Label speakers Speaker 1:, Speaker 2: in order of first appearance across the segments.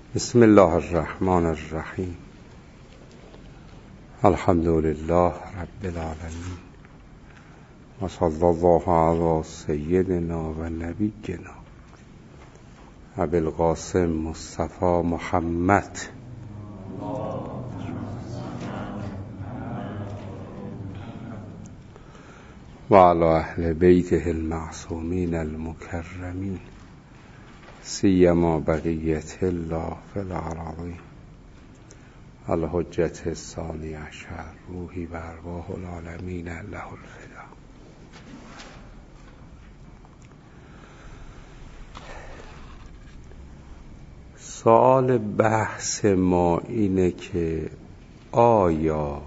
Speaker 1: بسم الله الرحمن الرحیم. الحمد لله رب العالمین و صلی الله علی سیدنا و نبینا ابی القاسم مصطفی محمد و علی اهل بیته المعصومین المکرمین سیما بقیت الله فی الارضین الحجة الثانی عشر روحی و ارواح العالمین له الفدا. سوال بحث ما اینه که آیا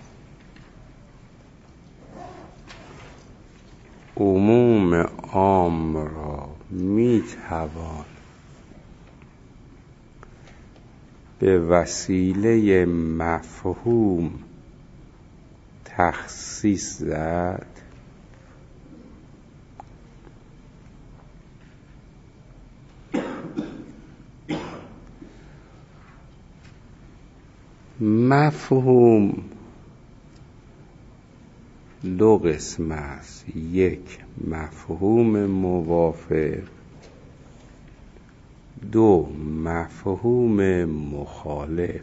Speaker 1: عموم عام را میتوان به وسیله مفهوم تخصیص زد؟ مفهوم دو قسم است، یک مفهوم موافق، دو مفهوم مخالف.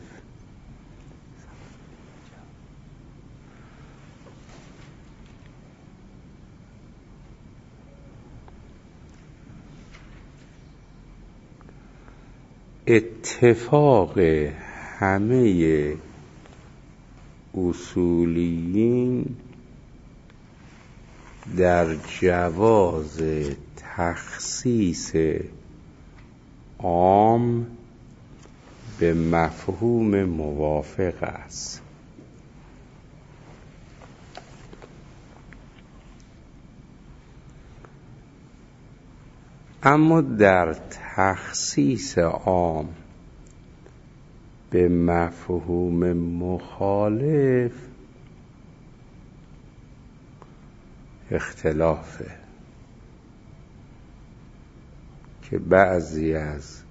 Speaker 1: اتفاق همه اصولیین در جواز تخصیص عام به مفهوم موافق است. اما در تخصیص عام به مفهوم مخالف اختلافه که بعضی از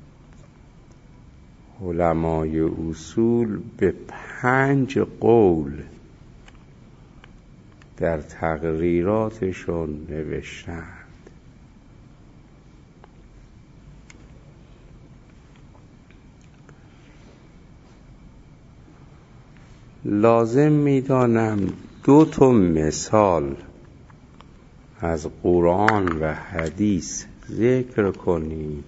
Speaker 1: علمای اصول به 5 قول در تقریراتشون نوشتند. لازم میدانم 2 مثال از قرآن و حدیث ذکر کنیم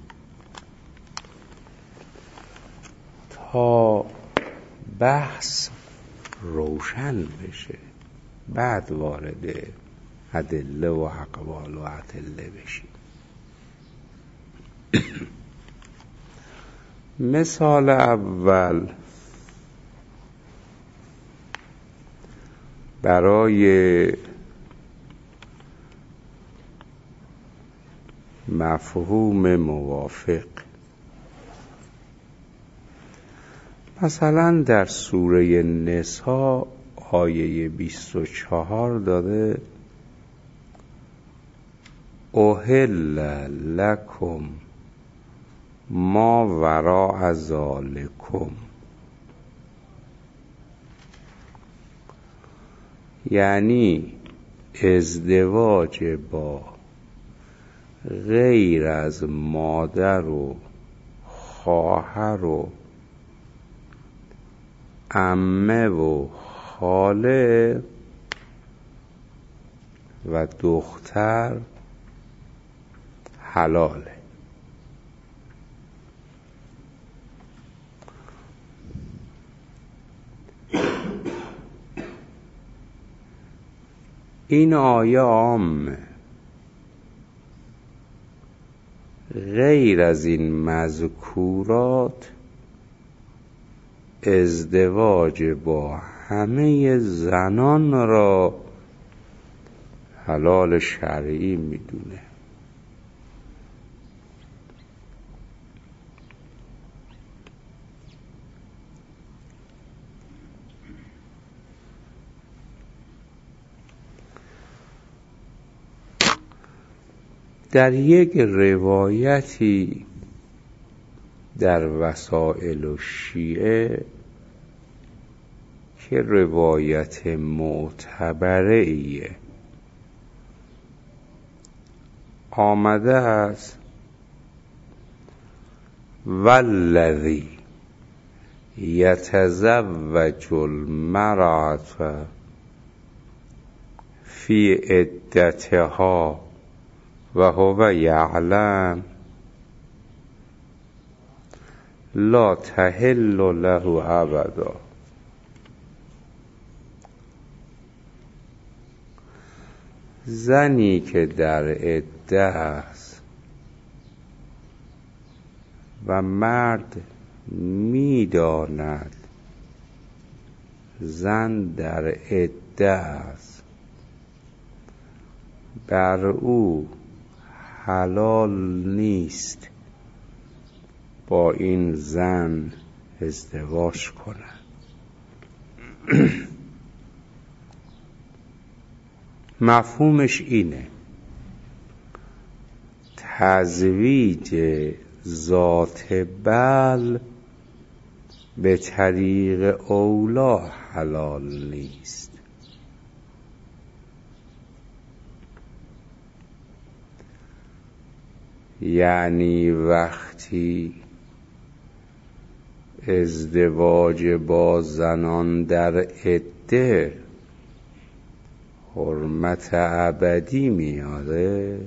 Speaker 1: تا بحث روشن بشه، بعد وارد ادله و اقوال و ادله بشیم. مثال اول برای مفهوم موافق، مثلا در سوره نساء آیه 24 داده احل لکم ما وراء ذالکم، یعنی ازدواج با غیر از مادر و خواهر و عمه و خاله و دختر حلاله. این آیه عامه، غیر از این مذکورات ازدواج با همه زنان را حلال شرعی میدونه. در یک روایتی در وسائل و شیعه که روایت معتبره ایه آمده است والذی یتزوج المرأة فی عدتها و هو یعلم لا تحل له ابدا. زنی که در عده است و مرد می‌داند زن در عده است، بر او حلال نیست با این زن ازدواج کند. مفهومش اینه تزویج ذات بل به طریق اولا حلال نیست. یعنی وقتی ازدواج با زنان در عده حرمت ابدی میاره،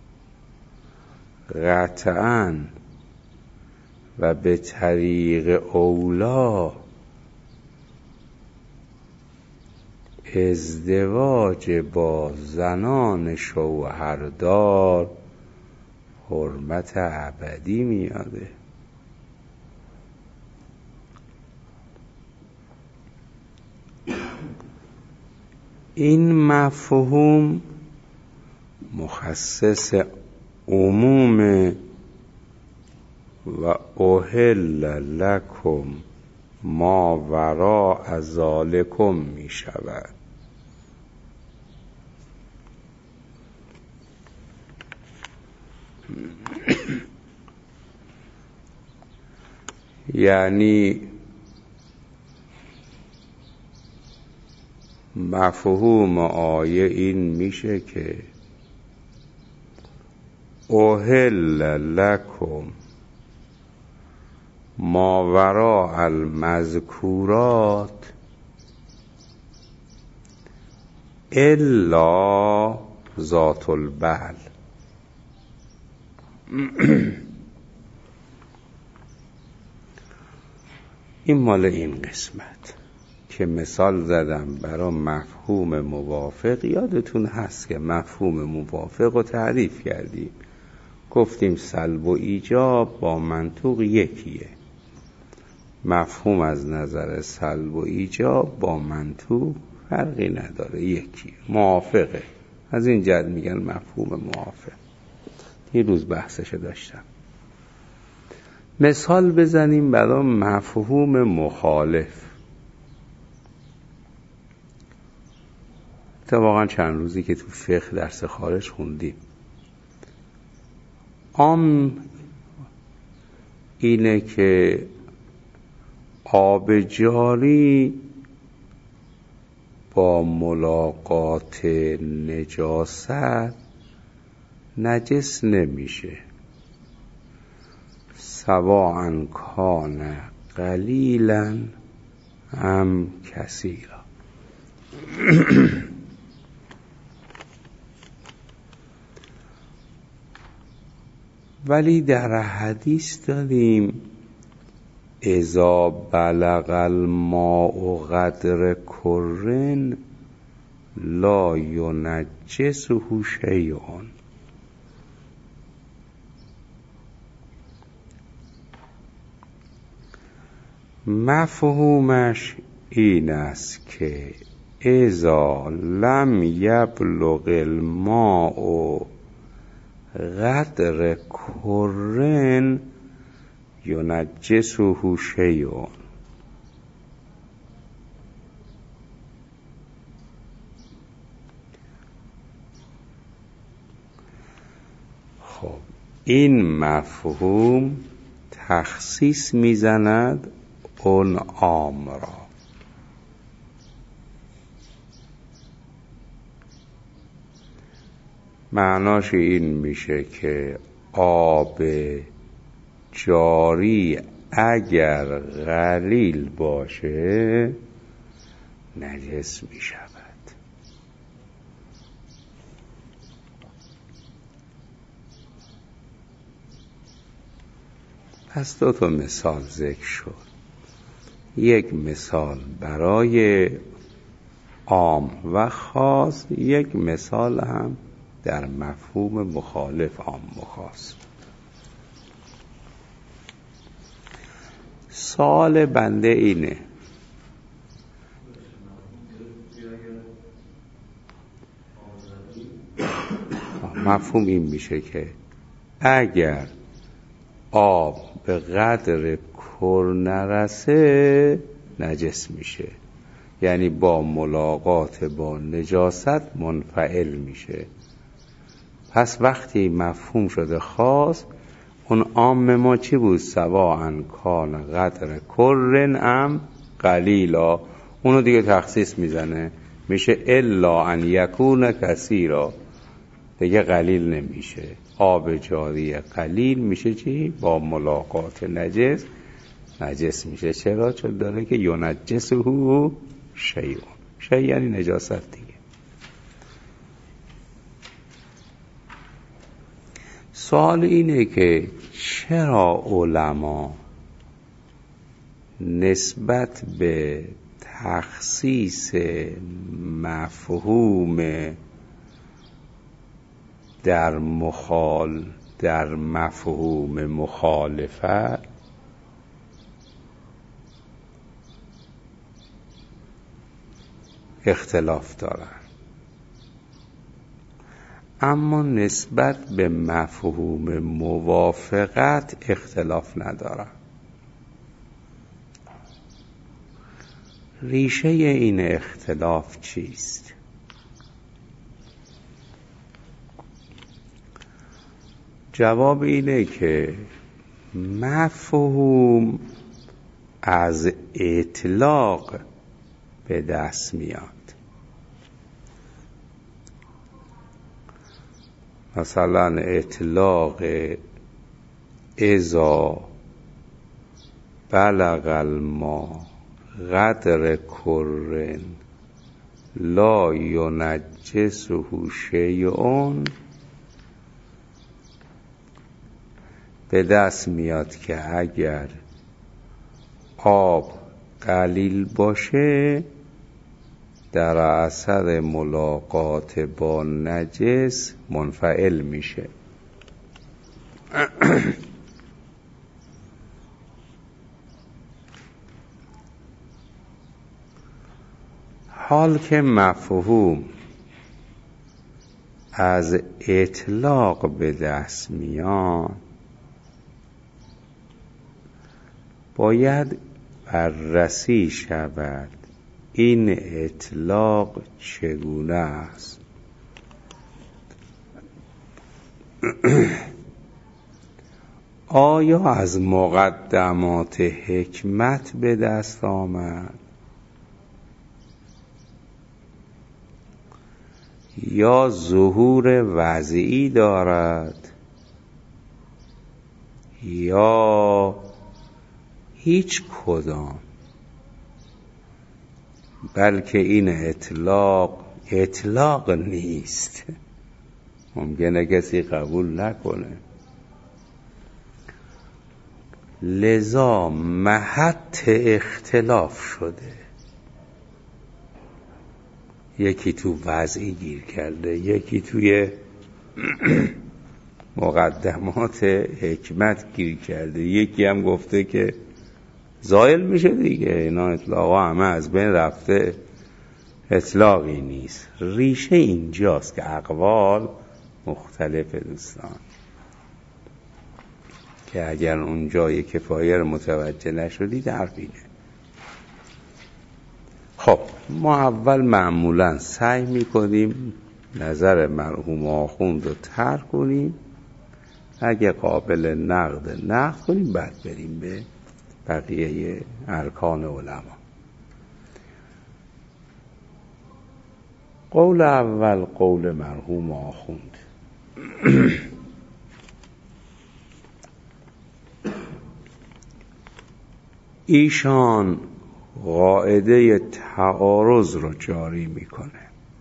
Speaker 1: قطعاً و به طریق اولا ازدواج با زنان شوهردار حرمت ابدی میاره. این مفهوم مخصص عموم و احل لکم ما وراء ذالکم می شود. یعنی مفهوم آیه این میشه که احل لکم ما وراء المذکورات الا ذات البل. این مال این قسمت که مثال زدم برای مفهوم موافق. یادتون هست که مفهوم موافق رو تعریف کردیم، گفتیم سلب و ایجاب با منطوق یکیه. مفهوم از نظر سلب و ایجاب با منطوق فرقی نداره، یکیه، موافقه. از این جهت میگن مفهوم موافق. یه روز بحثش داشتم. مثال بزنیم برای مفهوم مخالف. اتفاقا چند روزی که تو فقه درس خارج خوندیم، عام اینه که آب جاری با ملاقات نجاست نجس نمیشه، سواء کان قلیلا ام کثیرا. ولی در حدیث داریم اذا بلغ الماء قدر کرن لا ینجسه شیء. مفهومش این است که اذا لم یبلغ الماء قدر کرن ینجسه شیء. خب این مفهوم تخصیص میزند اون عام را. معناش این میشه که آب جاری اگر قلیل باشه نجس میشود. پس 2 مثال ذکر شد. یک مثال برای عام و خاص، یک مثال هم در مفهوم مخالف عام و خاص. سوال بنده اینه، مفهوم این میشه که اگر آب به قدر کر نرسه نجس میشه، یعنی با ملاقات با نجاست منفعل میشه. پس وقتی مفهوم شده خاص، اون عام ما چی بود؟ سواء کان قدر کرن ام قلیلا، اونو دیگه تخصیص میزنه، میشه الا ان یکون کثیرا، دیگه قلیل نمیشه. آب جاری قلیل میشه چی؟ با ملاقات نجس میشه. چرا؟ چون داره که ینجسه شیء، شیء یعنی نجاست دیگه. سوال اینه که چرا علما نسبت به تخصیص مفهوم در مفهوم مخالفت اختلاف دارن، اما نسبت به مفهوم موافقت اختلاف ندارن؟ ریشه این اختلاف چیست؟ جواب اینه که مفهوم از اطلاق به دست میاد. مثلا اطلاق اذا بلغ الماء قدر کرن لا ینجسه شیء به دست میاد که اگر آب قلیل باشه در اثر ملاقات با نجس منفعل میشه. حال که مفهوم از اطلاق به دست میاد، باید بررسی شود این اطلاق چگونه است. آیا از مقدمات حکمت به دست آمد یا ظهور وضعی دارد یا هیچ کدام، بلکه این اطلاق نیست. ممکنه کسی قبول نکنه، لذا محط اختلاف شده. یکی تو وضعی گیر کرده، یکی توی مقدمات حکمت گیر کرده، یکی هم گفته که زائل میشه دیگه، اینا اطلاقا همه از بین رفته، اطلاقی نیست. ریشه اینجاست که اقوال مختلفه دوستان، که اگر اونجا کفایه رو متوجه نشدید حرفینه. خب ما اول معمولا سعی میکنیم نظر مرحوم آخوند رو طرح کنیم، اگه قابل نقد کنیم بعد بریم به بقیه ارکان علما. قول اول قول مرحوم آخوند. ایشان قاعده تعارض رو جاری میکنه.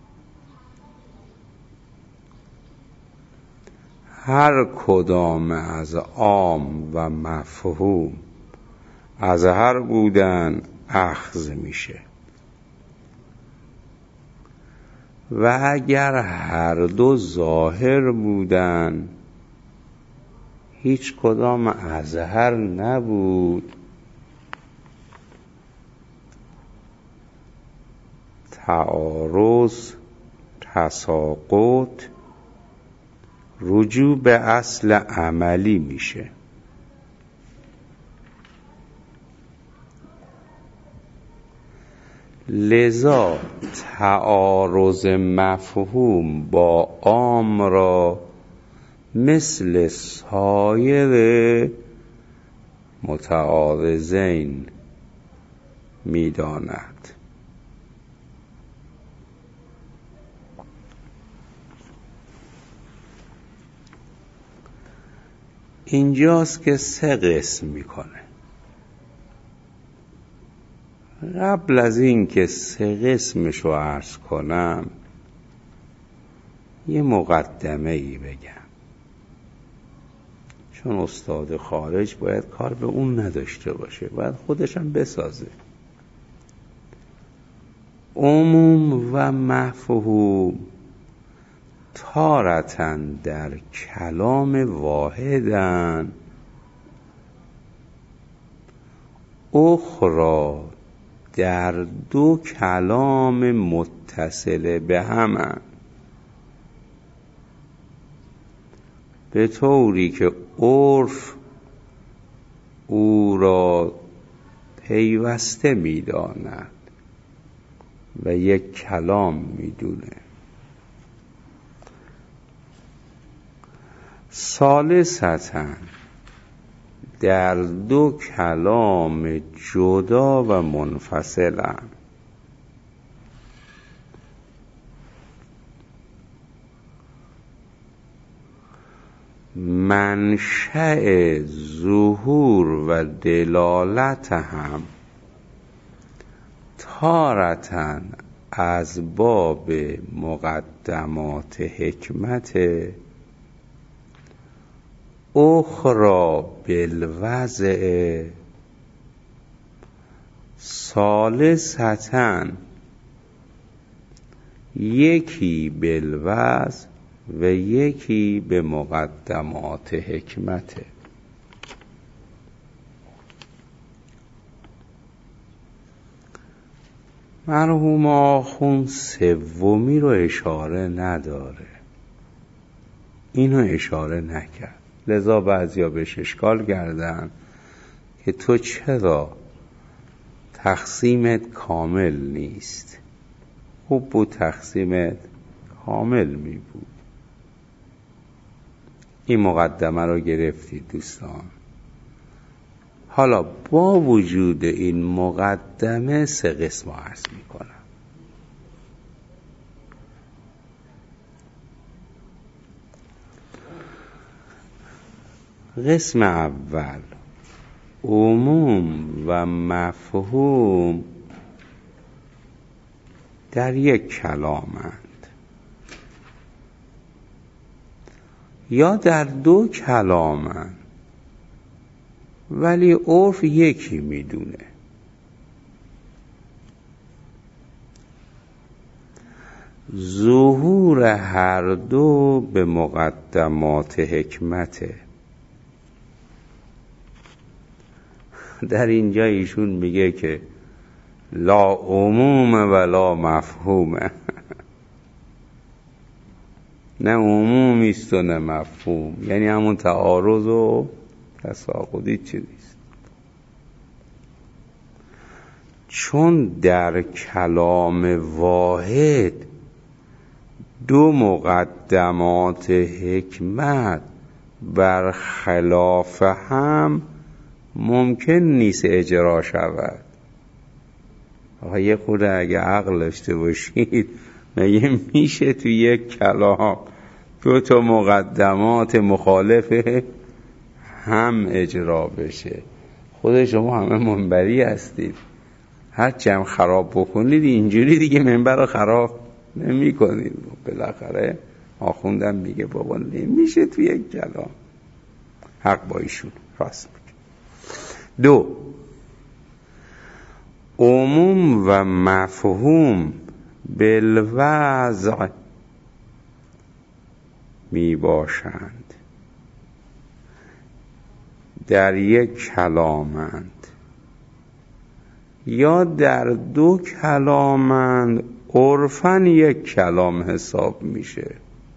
Speaker 1: هر کدام از عام و مفهوم از هر بودن اخذ میشه و اگر هر دو ظاهر بودن هیچ کدام اظهر نبود، تعارض، تساقط، رجوع به اصل عملی میشه. لذا تعارض مفهوم با عام را مثل سایر متعارضین میداند. اینجاست که 3 قسم میکنه. قبل از این که 3 قسمش رو عرض کنم یه مقدمه ای بگم، چون استاد خارج باید کار به اون نداشته باشه، باید خودش هم بسازه. عموم و مفهوم تارتن در کلام واحدن، اخرى در 2 کلام متصل به همن، به طوری که عرف او را پیوسته می‌داند و یک کلام می‌دونه. ثالثاً در 2 کلام جدا و منفصلند. منشأ ظهور و دلالت هم تارتاً از باب مقدمات حکمت، اخرى بالوضع، ثالثاً یکی بالوضع و یکی به مقدمات حکمت. مرحوم آخوند 3 رو اشاره نداره، اینو اشاره نکرد. لذا بعضیا بهش اشکال کردن که تو چرا تقسیمت کامل نیست؟ خوب بود تقسیمت کامل می بود. این مقدمه رو گرفتید دوستان. حالا با وجود این مقدمه 3 قسم عرض می کنم. قسم اول، عموم و مفهوم در 1 کلامند یا در 2 کلامند ولی عرف یکی میدونه. ظهور هر 2 به مقدمات حکمته. در اینجا ایشون میگه که لا عموم ولا مفهوم، نه عمومی است و نه مفهوم، یعنی همون تعارض و تساقطی چیزیست. چون در کلام واحد 2 مقدمات حکمت برخلاف هم ممکن نیست اجرا شود. آقا یه خورده اگه عقل داشته باشید، مگه میشه تو یک کلام دو تا مقدمات مخالف هم اجرا بشه؟ خود شما همه منبری هستید، هر چم خراب بکنید اینجوری دیگه منبر رو خراب نمی کنید. بالاخره آخوندم میگه بابا نمیشه تو یک کلام. حق با ایشون، راست میگه. 2. عموم و مفهوم بالوضع می باشند، در یک کلامند یا در دو کلامند، عرفاً یک کلام حساب میشه.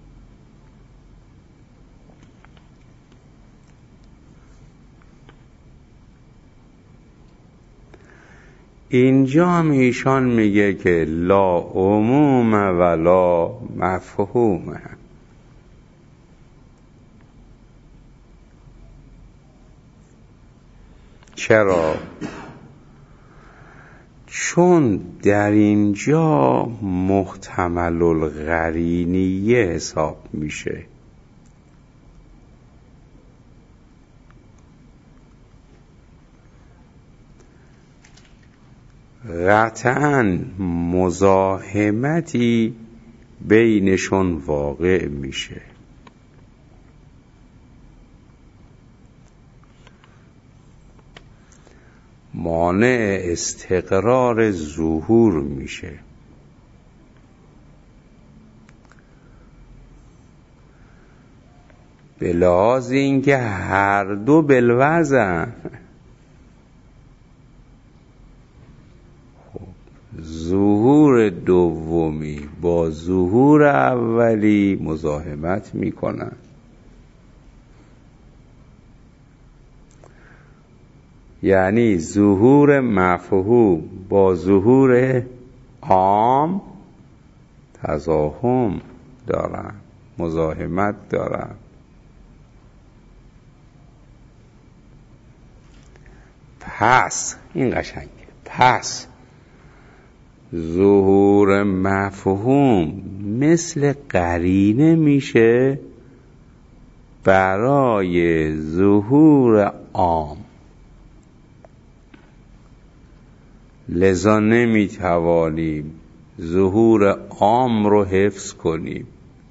Speaker 1: اینجا هم ایشان میگه که لا عموم ولا مفهوم. چرا؟ چون در اینجا محتمل القرینیه حساب میشه. قطعاً مزاحمتی بینشون واقع میشه. مانع استقرار ظهور میشه. به لحاظ اینکه هر دو بالوزن. ظهور دومی با ظهور اولی مزاحمت میکنن. یعنی ظهور مفهوم با ظهور عام تزاحم دارن، مزاحمت دارن. پس این قشنگه. پس ظهور مفهوم مثل قرینه میشه برای ظهور عام. لذا نمیتوانیم ظهور عام رو حفظ کنیم،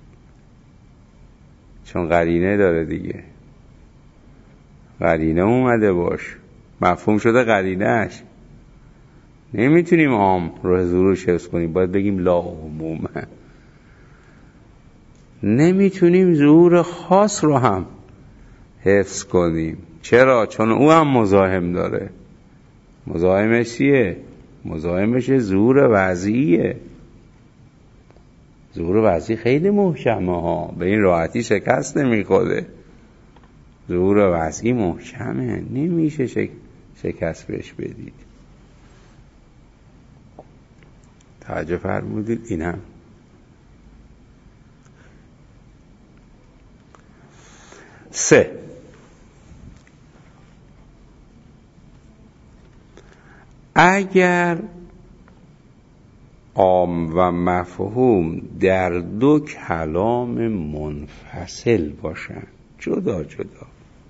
Speaker 1: چون قرینه داره دیگه. قرینه اومده باش، مفهوم شده قرینهش. نمیتونیم عام رو ظهورش حفظ کنیم، باید بگیم لا عموم. نمیتونیم ظهور خاص رو هم حفظ کنیم. چرا؟ چون او هم مزاحم داره. مزاحمش چیه؟ مزاحمش ظهور وضعیه. ظهور وضعی خیلی محکمه ها، به این راحتی شکست نمیخوره. ظهور وضعی محکمه، نمیشه شکست بهش بدید. توجه فرمودید؟ اینم 3. اگر عام و مفهوم در دو کلام منفصل باشن، جدا جدا،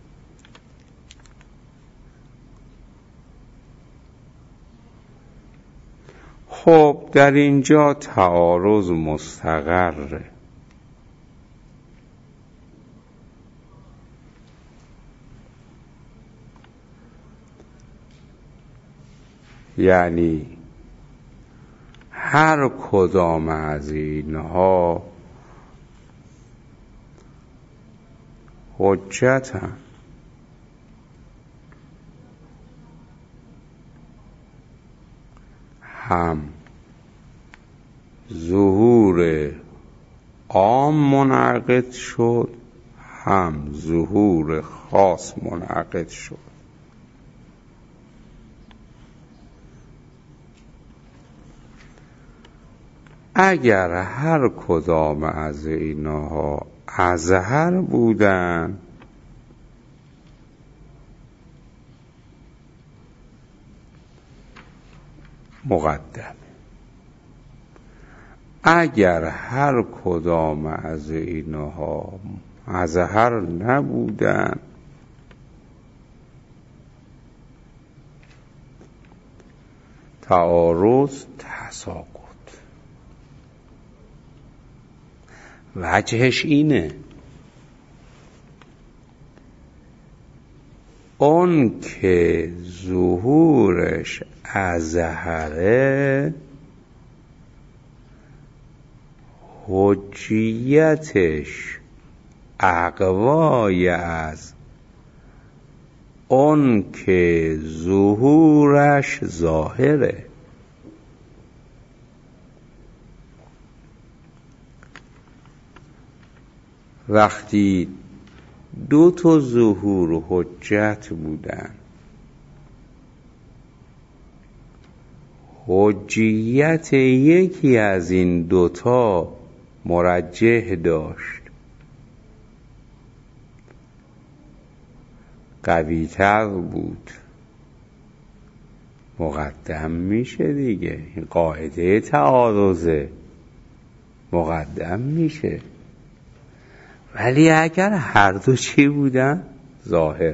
Speaker 1: خب در اینجا تعارض مستقره. یعنی هر کدام از اینها حجتن. هم ظهور عام منعقد شد، هم ظهور خاص منعقد شد. اگر هر کدام از اینها اظهر بودن، مقدمه. اگر هر کدام از اینها مظهر نبودن تعارض تساقط. وجهش اینه اون که ظهورش اظهره حجیتش اقوای از اون که ظهورش ظاهره. وقتی دو تا ظهور حجت بودن، حجیت یکی از این دوتا مرجح داشت، قوی تر بود، مقدم میشه دیگه. این قاعده تعارضه، مقدم میشه. ولی اگر هر دو چی بودن؟ ظاهر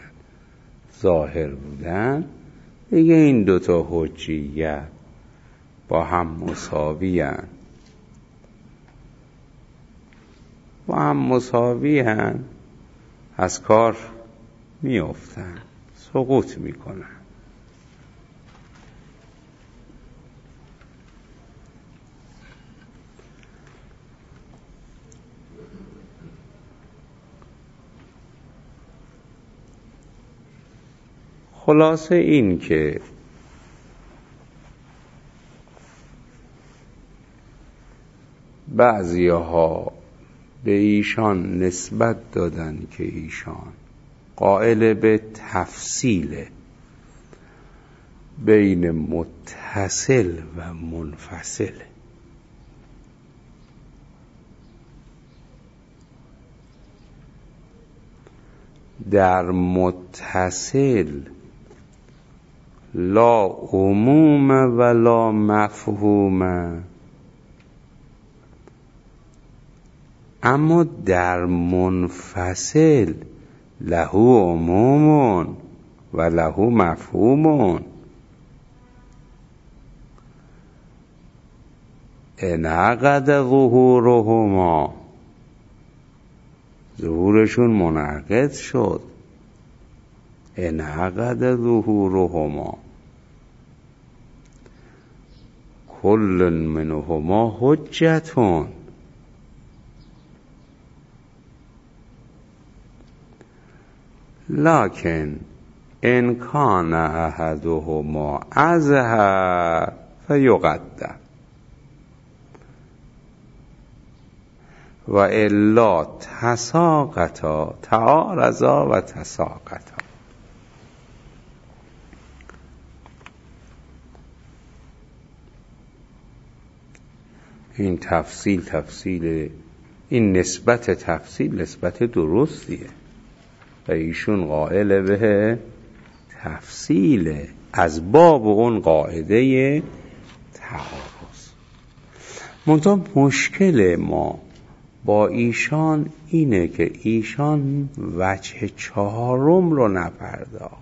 Speaker 1: بودن دیگه این دوتا حجیت با هم مساوی هن، از کار میافتن، سقوط میکنن. خلاصه این که بعضیها به ایشان نسبت دادن که ایشان قائل به تفصیل بین متصل و منفصل. در متصل لا عموم ولا مفهوم، اما در منفصل له عموم و له مفهوم. انعقد ظهورهما، ظهورشون منعقد شد. انعقد ظهورهما کل منهما حجتون. لکن ان کان احدهما اظهر فیقدم و الا تساقطا، تعارضا و تساقطا. این تفصیل این نسبت درستیه و ایشون قائل به تفصیل از باب اون قاعده تعارض. منتها مشکل ما با ایشان اینه که ایشان وجه چهارم رو نپرداخت.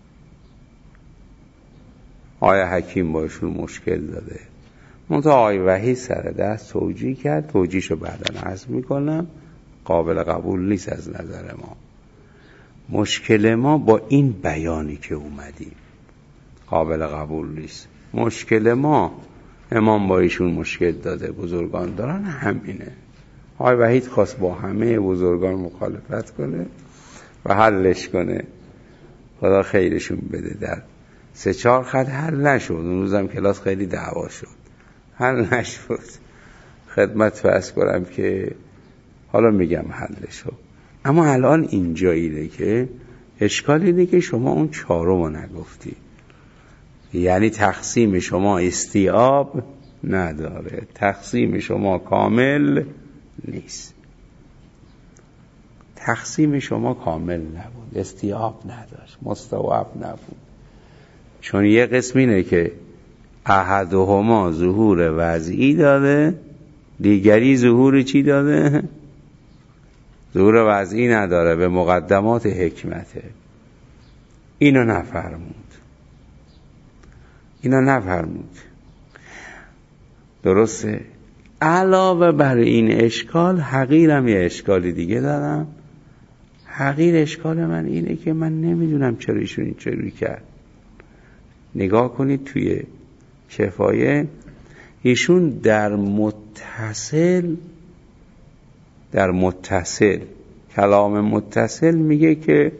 Speaker 1: آیا حکیم با ایشون مشکل داده؟ منتها آقای وحید سر دست توجیه کرد، توجیهشو بعداً عرض میکنم، قابل قبول نیست از نظر ما. مشکل ما با این بیانی که اومدیم قابل قبول نیست. مشکل ما امام با ایشون مشکل داده، بزرگان دارن، همینه. آقای وحید خواست با همه بزرگان مخالفت کنه و حلش کنه، خدا خیرشون بده. در 3-4 خط حل نشد. اون روزم کلاس خیلی دعوا شد، حل نشد. خدمت فرض کنم که حالا میگم حلشو. اما الان اینجاییه که اشکال اینه که شما اون 4 نگفتی، یعنی تقسیم شما استیعاب نداره، تقسیم شما کامل نیست. تقسیم شما کامل نبود، استیعاب نداشت، مستوعب نبود. چون یه قسم اینه که احدهما ظهور وضعی داره، دیگری ظهور چی داره؟ ظهور وضعی نداره، به مقدمات حکمته. اینو نفرمود. درسته؟ علاوه بر این اشکال، حقیرم یه اشکالی دیگه دارم. حقیر اشکال من اینه که من نمیدونم چرا ایشون اینجوری کرد. نگاه کنید توی کفایه، ایشون در متصل کلام متصل میگه که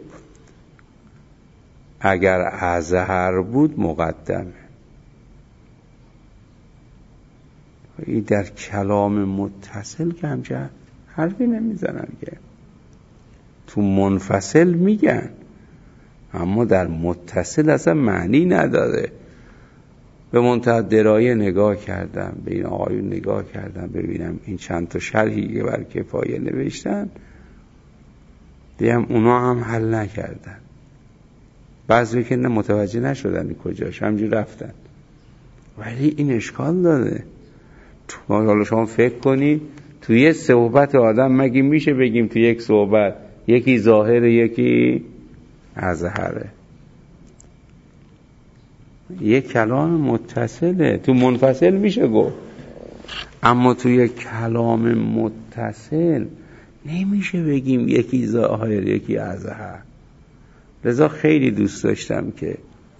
Speaker 1: اگر اظهر بود مقدمه. این در کلام متصل که همچه حرفی نمیزنن، که تو منفصل میگن، اما در متصل اصلا معنی نداره. به منتهی درایه نگاه کردم، به این آقایون نگاه کردم ببینم این چند تا شرحی که بر کفایه نوشتن، دیدم اونا هم حل نکردن. بعضی که متوجه نشدن کجاش، همجور رفتن. ولی این اشکال داره. حالا شما فکر کنید تو یه صحبت آدم مگه میشه بگیم تو یک صحبت یکی ظاهره یکی اظهره؟ یک کلام متصله، تو منفصل میشه گفت، اما تو یک کلام متصل نمیشه بگیم یکی ظاهر یکی اظهر. لذا خیلی دوست داشتم که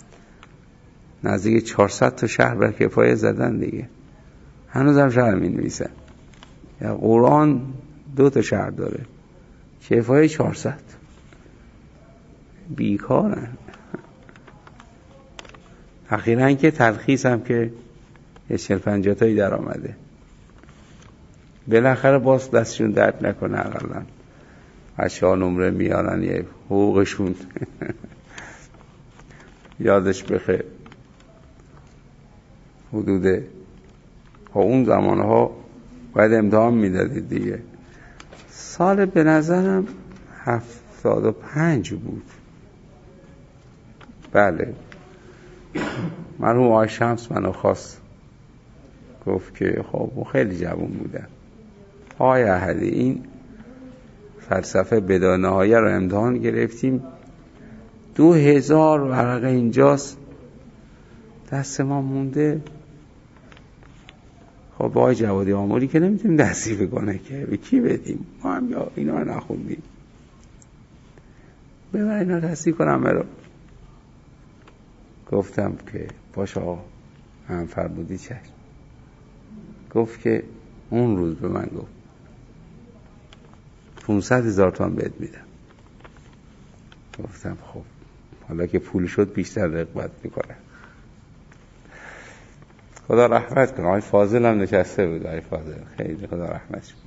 Speaker 1: نزدیک 400 تا شرح بر کفایه زدن دیگه، هنوز هم شرح می نویسن. یا قرآن 2 تا شرح داره، کفایه 400. بیکارن. اخیراً که تلخیص هم که 40-50 تایی در آمده، بالاخره باز دستشون درد نکنه. اقلا اشیا نمره میارن یه حقوقشون یادش بخیر. حدود اون زمانها باید امتحان میدادید دیگه. سال به نظرم 75 بود. بله، مرحوم آقای شمس منو خواست، گفت که خب خیلی جوان بودم، آقای احدی این فلسفه بدون نهایه رو امتحان گرفتیم، 2000 ورقه اینجاست دست ما مونده. خب با آقای جوادی آموری که نمیتونیم دستی بکنه که به کی بدیم، ما هم یا اینا رو نخوندیم، ببر اینا دستی کنم برو. گفتم که باشه آقا، هم فرمودی چشم. گفت که اون روز به من گفت 500,000 تومان بهت میدم. گفتم خب حالا که پول شد بیشتر رغبت میکنه. خدا رحمت کنه. آقای فاضل هم نشسته بود. آقای فاضل خیلی خدا رحمت شد.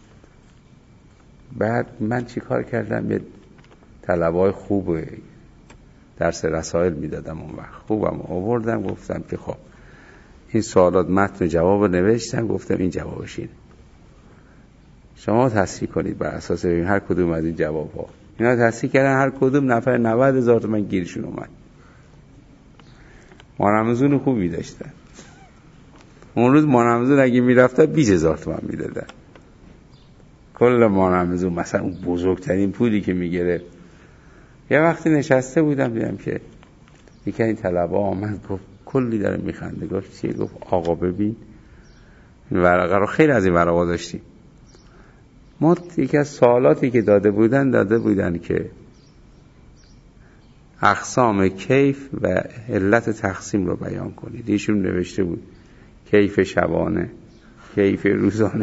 Speaker 1: بعد من چی کار کردم؟ یه طلبای خوب درس رسائل میدادم، اون وقت خوبم آوردم، گفتم که خب این سوالات متن جواب نوشتم، گفتم این جوابش اینه، شما تصحیح کنید بر اساس ببین هر کدوم از این جواب ها. اینا تصحیح کردن، هر کدوم نفر 90,000 تومان گیرشون اومد. مانمزون خوبی داشتن. اون روز مانمزون اگه میرفتن 20,000 تومان میدادن کل مانمزون. مثلا اون بزرگترین پولی که میگیره. یه وقتی نشسته بودم دیدم که یکی این طلبه آمد، گفت کلی داره میخنده. گفت چیه؟ گفت آقا ببین این ورقه رو، خیلی از این ورقه داشتیم ما، یکی از سوالاتی که داده بودن که اقسام کیف و علت تقسیم رو بیان کنید. ایشون نوشته بود کیف شبانه، کیف روزانه،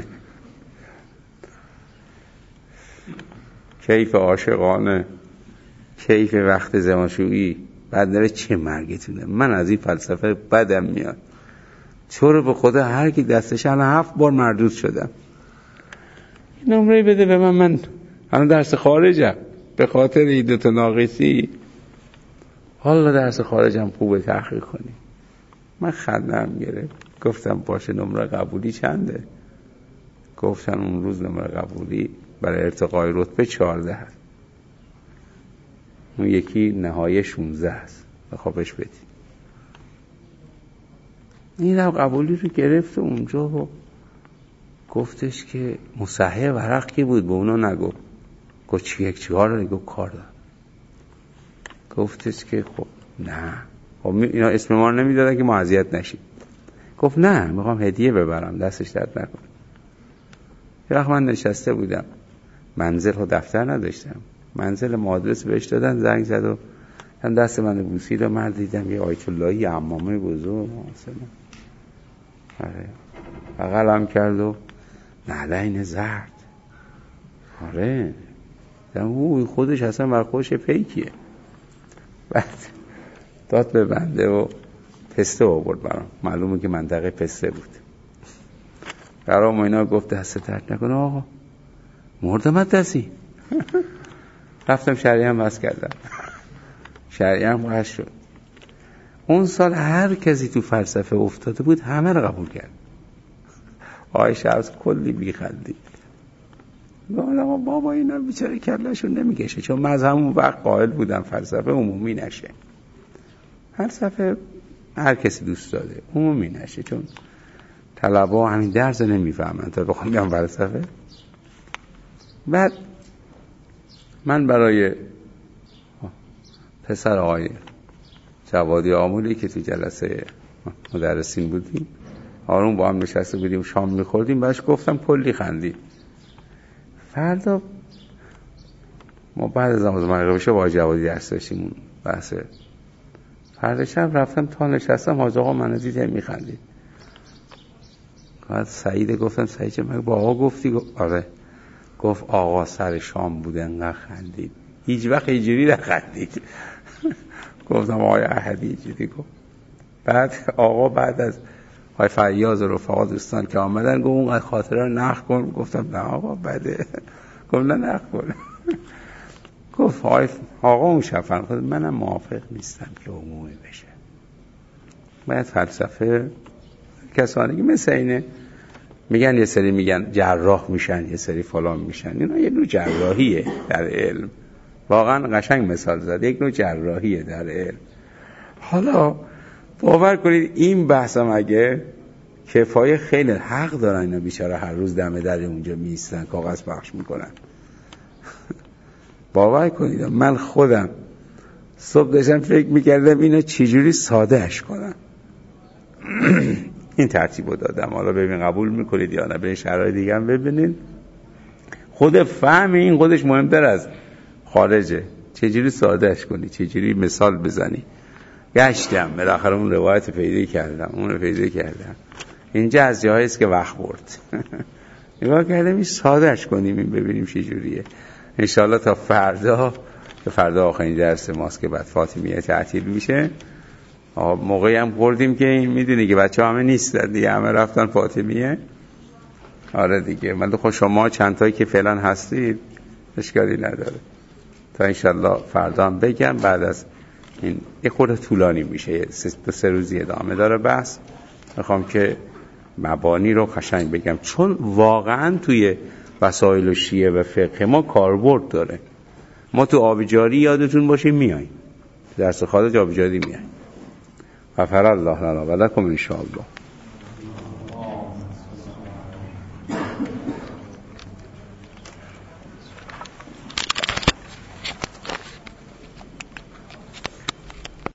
Speaker 1: کیف عاشقانه، کیف وقت زمانشویی. بعد نره چه مرگتونه. من از این فلسفه بدم میاد. چرا به خدا هر کی دستش الان 7 بار مردود شدم. نمره بده به من الان درس خارجم به خاطر این 2 تا ناقصی. حالا درس خارجم خوبه تحقیق کنی. من خندم گرفت. گفتم باشه نمره قبولی چنده؟ گفتن اون روز نمره قبولی برای ارتقای رتبه 14 هست، اون یکی نهایه 16 هست، بخوابش بدی. این هم قبولی رو گرفت اونجا و گفتش که مصحح ورق کی بود؟ به اونو نگو. گفت چیکار داری؟ گفت کار دارم. گفتش که خب نه، خب اینا اسم ما رو نمیدادن که ما اذیت نشیم. گفت نه، میخوام هدیه ببرم، دستش درد نکنه. یه وقت من نشسته بودم، منزل و دفتر نداشتم، منزل آدرس بهش دادن، زنگ زد و هم دست من بوسید و من دیدم یه آیت اللهی عمامه بزرگ بغلم کرد و نعلین زرد. آره او خودش اصلا بر خودش پیکیه. بعد داد به بنده و پسته آورد برام، معلومه که منطقه پسته بود. برام اینا گفت دست درد نکنه آقا، مردم دستی. رفتم شرعی هم بس کردم، شرعی هم قش شد. اون سال هر کسی تو فلسفه افتاده بود همه رو قبول کرد. آقای شمس کلی بیخندید. گفتم بابا اینا بیچاره کلهشون نمیکشه، چون من از همون وقت قائل بودم فلسفه عمومی نشه. فلسفه هر کسی دوست داره عمومی نشه، چون طلبا همین درس نمیفهمن تا بخوام بگم فلسفه. بعد من برای پسر آقای جوادی آمولی که تو جلسه مدرسین بودیم آروم با هم نشسته بودیم شام میخوردیم، بهش گفتم، کلی خندید. فردا ما بعد از نماز مغرب با جوادی درس داشتیم، بحث فردا شب رفتم تا نشستم، حاج آقا من دید میخندید. بعد سعید گفتم سعید چه مگه با آقا گفتی؟ گفت آره. گفت آقا سر شام بود انقدر خندید، هیچ وقت اینجوری نخندید. گفتم آقای احدی اینجوری گفت. بعد آقا بعد از آقای فریاض و رفقا دوستان که آمدن گفت اون خاطره رو نقل کن. گفتم نه آقا بده. گفت نه نقل کن. گفت آقا اون شفن خود منم موافق نیستم که عمومی بشه. باید فلسفه کسانی که مثل اینه میگن، یه سری میگن جراح میشن، یه سری فلان میشن، اینا یه نوع جراحیه در علم. واقعا قشنگ مثال زد، یک نوع جراحیه در علم. حالا باور کنید این بحثم اگه کفایه خیلی حق دارن، اینا بیچاره هر روز دم در اونجا میستن کاغذ پخش میکنن. باور کنید من خودم صبح داشتم فکر میکردم اینا چجوری ساده اش کنن. این ترتیب رو دادم، حالا ببین قبول میکنید یا نه، به شرایط دیگه هم ببینید. خود فهم این خودش مهمتر از خارجه، چجوری ساده اش کنی، چجوری مثال بزنی. گشتم بالاخره اون روایت پیدا کردم، اون رو پیدا کردم. اینجا از جایی است که وقت برد. نگاه کردم این ساده اش کنیم، این ببینیم چجوریه. انشالله تا فردا، که فردا آخرین درس ماست که بعد فاطمیه تعطیل میشه، موقعی هم بردیم که این میدونی که بچه همه نیستن دیگه، همه رفتن فاطمیه. آره دیگه من خود شما چند تایی که فعلا هستید اشکالی نداره. تا انشالله فردا هم بگم، بعد از این یه خورده طولانی میشه، 3 روزی ادامه داره بحث. میخوام که مبانی رو قشنگ بگم، چون واقعا توی وسایل شیعه و فقه ما کاربرد داره. ما تو آبجاری یادتون باشه میاییم، درس خارج آبجاری میاییم. غفر الله لنا و لکم ان شاء الله.